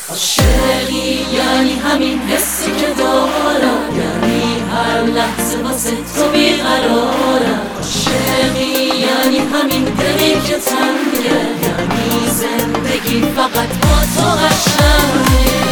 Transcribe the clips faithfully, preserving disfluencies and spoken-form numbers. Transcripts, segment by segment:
عاشقی یعنی همین حسی که دارم، یعنی هر لحظه واسه تو بیقرارم. عاشقی یعنی همین دلی که تنگه، یعنی زندگی فقط با تو قشنگه.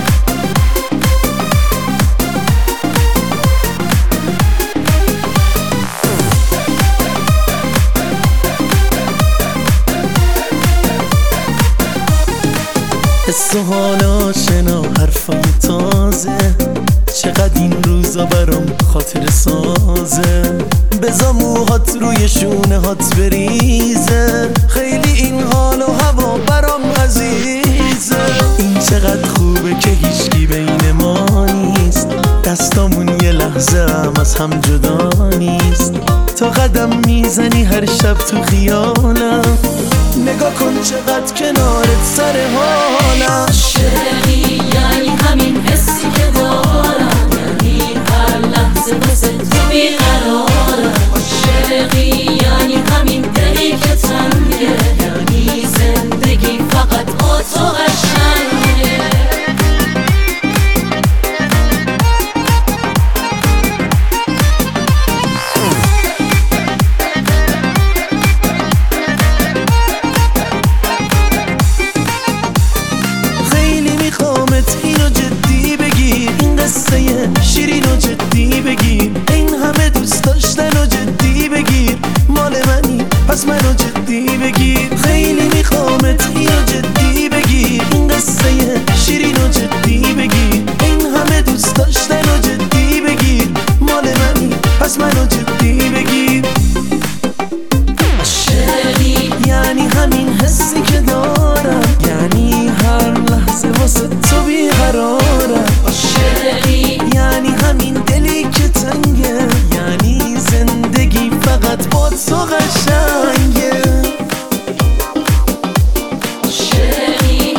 حس و حال آشنا، حرفای تازه، چقدر این روزا برام خاطر سازه. بذار موهات روی شونه هات بریزه، خیلی این حال و هوا برام عزیزه. این چقدر خوبه که هیچکی بین ما نیست، دستامون یه لحظه هم از هم جدا نیست. تا قدم میزنی هر شب تو خیالم، نگاه کن چقدر کنارت سر حالم. عاشقی یعنی همین حسی که دارم، یعنی هر لحظه واسه تو بیقرارم. عاشقی یعنی همین دلی که تنگه، یعنی زندگی فقط با تو قشنگه. اینو جدی بگیر، این قصه شیرینو جدی بگیر، این همه دوست داشتن و جدی بگیر، مال منی پس منو جدی بگیر. خیلی میخوامت اینو جدی بگیر، این قصه شیرینو جدی بگیر، این همه دوست داشتن و جدی بگیر، مال منی پس منو جدی بگیر. عاشقی یعنی همین حسی که دارم، یعنی هر لحظه واسه تو بیقرارم. عاشقی یعنی همین دلی که تنگه، یعنی زندگی فقط با تو قشنگه. عاشقی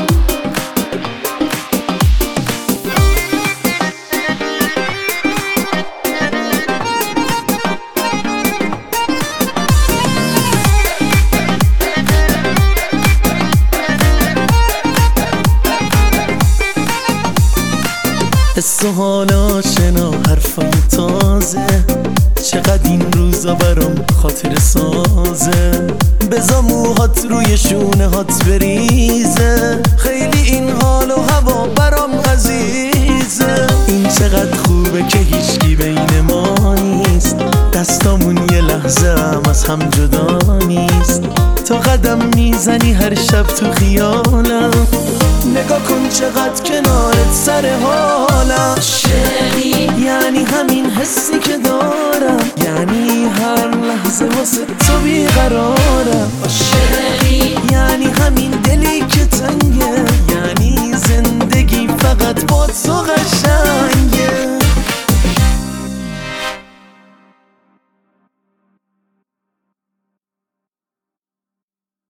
حس و حال آشنا، حرفای تازه، چقدر این روزا برام خاطر سازه. بذار موهات روی شونه هات بریزه، خیلی این حال و هوا برام عزیزه. این چقدر خوبه که هیچکی بین ما نیست، دستامون یه لحظه هم از هم جدا نیست. تا قدم میزنی هر شب تو خیالم، نگاه کن چقدر کنارت سر حالم. عاشقی یعنی همین حسی که دارم، یعنی هر لحظه واسه تو بیقرارم. عاشقی یعنی